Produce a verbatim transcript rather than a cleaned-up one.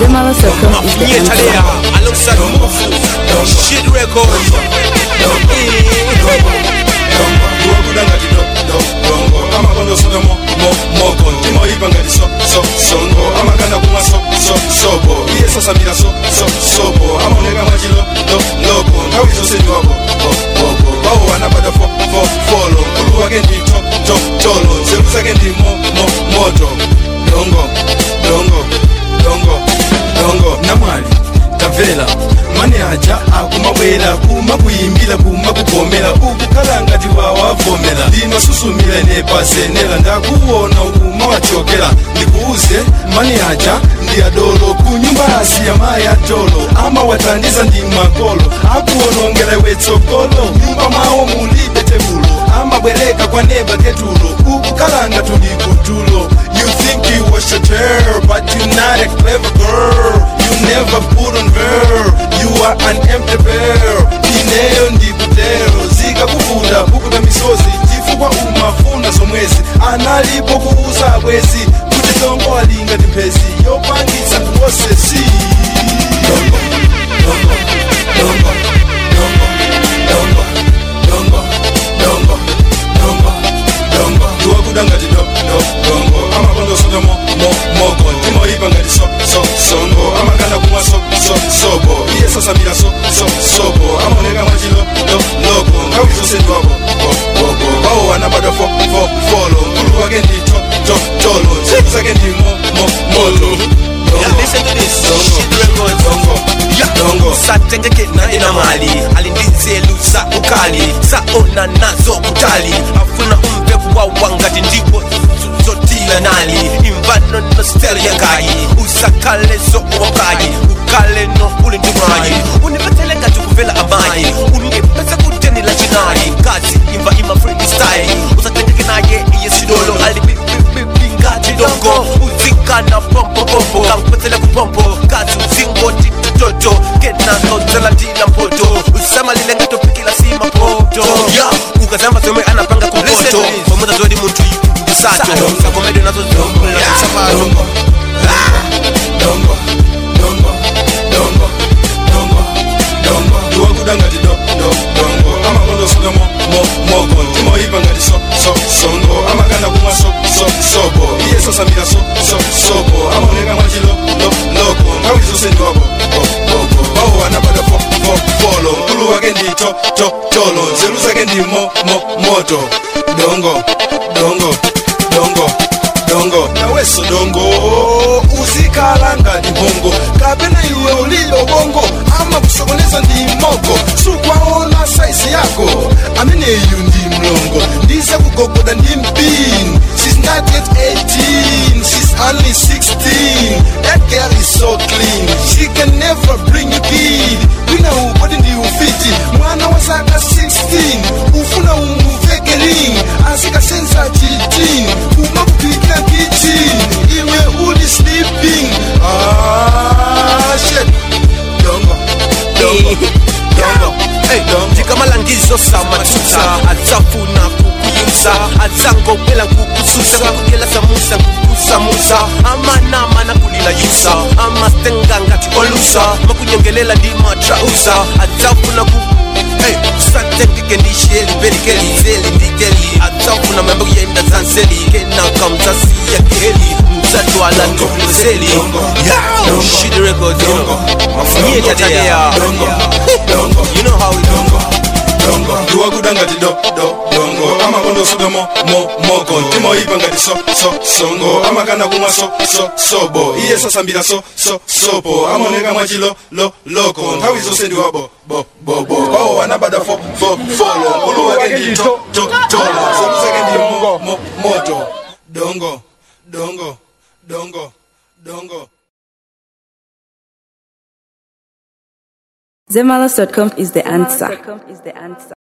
Zemalas dot com is the answer. Alongside Mufu, Shit Records. I'm gonna so mo mo mo con timo ibanga di so so songo amakana kuma so so sobo yes asamira so so sobo amonega machilo lo loco how is so dobo bo bo bo ana bada fo fo follow kulu again di to to tolo zerusa again di mo mo moto dongo dongo dongo dongo namwali tavela mani aja akumabwera kuma kuyimbira kuma kugomera ukukalanga tiwawavomera lino susumira nepasenera ndakuwona ukuma wachokera ndikuuze mani aja ndiyadolo kunyumba asiya maya tolo ama watandiza ndi makolo akuwonongera wetsogolo nyumba mawo mulibe tebulo ama bwereka kwa neba ketulo ukukalanga tuli kutulo. You think you was a girl, but you're not a clever girl. You never put on her. You are an empty bear. Ineo ndikutero zika kuvuda bukuda misozi chifukwa umafuna zomwezi analipo kuuza bwezi kuti dongo alinga timpezi yopangisa kuosesi dongo dongo dongo dongo dongo dongo dongo dongo dongo tuwakudanga ti do do dongo amakondo soto mo mo moko timo ibanga ti so so songo amakana kumwa so so sobo iye sasa mira so so sobo amonega machilo lo loko kawizo se dobo bo bo bo bawo anabada fo fo follow kulu again di to to tolo zebuza again di mo mo moto. Yeah, listen to this Shit Records dongo yeah dongo satengeke na ina mali alindize lusa ukali saona nazo kutali afuna umbe kwa wangati ndipo zotila nali imvano no stereo yangai usakale so wakai ukale no uli ndumai unipetele ngati kuvela amai unipesa kuteni la jinai kazi imva ima freestyle usatengeke naye iye sidolo alibi ngati dongo uzika na pompo pompo kampetele kupompo kazi uzingo titoto kena kotela dina mpoto usama lile ngato pikila sima poto ya ukazamba zome anapanga kumpoto pamoja zodi muntu sato sakomede nazo dongo dongo dongo dongo dongo dongo dongo tuwakudanga ti do do dongo amakondo soto mo mo moko timo ibanga ti so so songo amakana kumwa so so sobo iye sasa mira so so sobo amonega machilo lo loko kawizo se dobo bo bo bo bawo anabada fo fo folo kulu again di to to tolo zerusa again di mo mo moto dongo dongo dongo dongo naweso dongo uzikalanga ndi bongo kapena iwe ulilo bongo ama kusokoneza ndi mogo sukwaona size yako amene yu ndi mlongo ndize kugogoda ndi mpini. She's not yet eighteen, she's only sixteen. That girl is so clean, she can never bring you kid. Wina ubodi ndi ufiti mwana wa saka sixteen ufuna umuveke ring asika sensa chitin umakupika kitchen iwe uli sleeping. Ah shit dongo dongo dongo hey dongo jikamalangizo samatusa atafuna kukuyusa atango pela kukususa kukela samusa kukusa musa amana mana kulila yusa ama stenganga tikolusa makunyengelela di matrausa atafuna ku hey sante kikendisheli berikeli zeli ndikeli atafuna mambo yenda zanseli kena kamtasi ya keli mzatu ala ntukulizeli yeah Shit Records dongo mafunye tatadea dongo you know how we dongo dongo tuwakudanga ti do do dongo amakondo soto mo mo moko timo ibanga ti so so songo amakana kumwa so so sobo iye sasa mbira so so sopo amonega machilo lo loko kawizo se dobo bo bo bo bawo anabada fo fo follow kulu again di to to tolo zerusa again di mo mo moto dongo dongo dongo dongo. Zemalas dot com is the answer.